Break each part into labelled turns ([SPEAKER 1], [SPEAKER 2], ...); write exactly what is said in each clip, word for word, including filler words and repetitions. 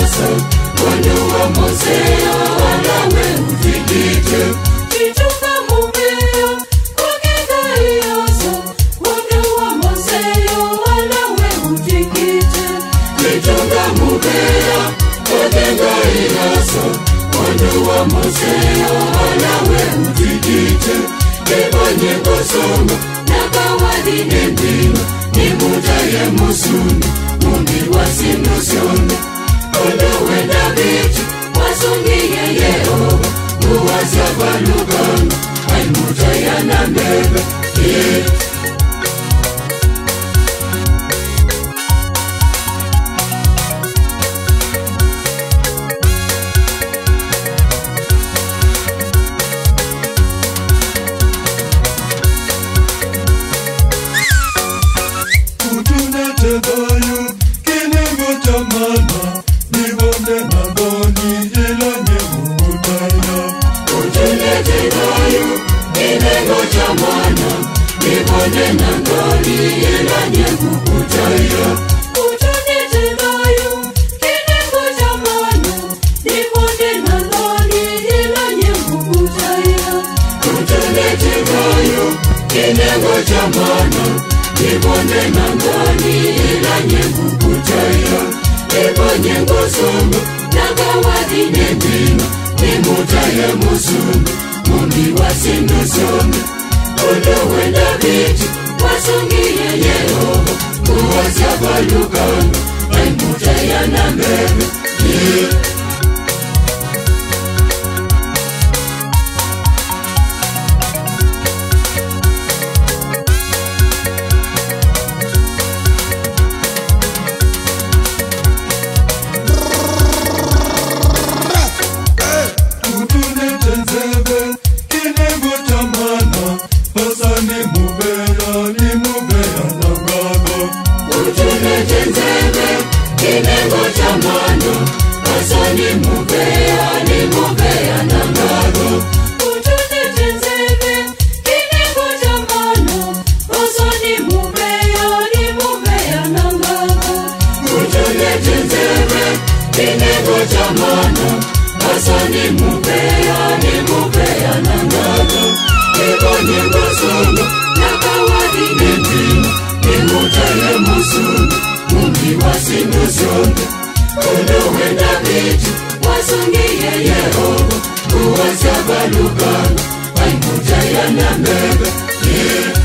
[SPEAKER 1] yasa Wanu wa mosea Walawe utigite Kitunga mumea Wakega yasa Wanu wa mosea Walawe utigite Kitunga mumea Wakega yasa Wanu wa mosea Walawe utigite Kibonye kosoma Nakawadi nembima Nimutaye musuni Mumbi wasinusione Ondo wenda bichi Wasungiye Yehova Muwaza balugana Aimutaya na mbebe Yeah Nibone nangoni elanye kukutaya Kutunete nayo kinengo jamano Nibone nangoni elanye kukutaya Kutunete nayo kinengo jamano Nibone nangoni elanye kukutaya Nibonye ngosongo Nakawadi nembina Nimutaye musumbi Mumbi wasinusongo Ondo wenda bichi Wasungiye Yehova Muwaza balugana Aimutaya na mbebe Yeah Asani mubea ni mubea na ngago Kibonye ngosongo Nakawadi nembina Nimutaye musuni Mumbi wasinusongo Ondo wenda bichi Wasungiye Yehova Muwaza balugana Aimutaya na mbebe Yeah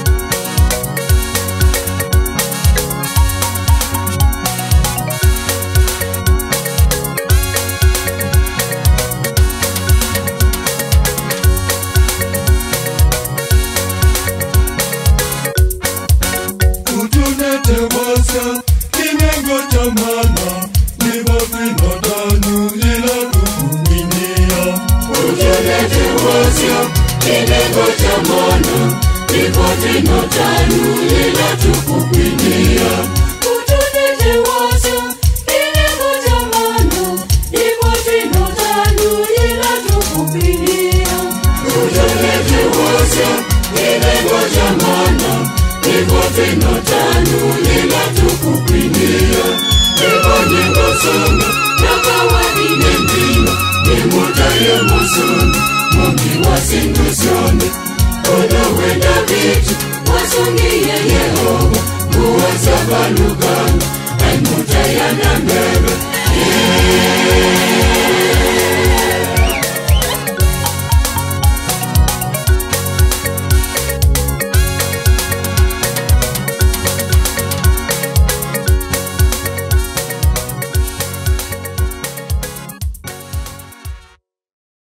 [SPEAKER 1] Kinengo chamana Nibafino tanu ila kukuminia Ujelete wasya Kinengo chamana Nibafino tanu ila tukuminia Ujelete wasya Kinengo chamana Nibafino tanu ila tukuminia Ujelete wasya Kinengo chamana Nibafino tanu ila tukuminia Nibonye ngosongo Nakawadi nembina Nimutaye musuni Mumbi wasinusone Ondo wenda bichi Wasungiye Yehova Muwaza balugana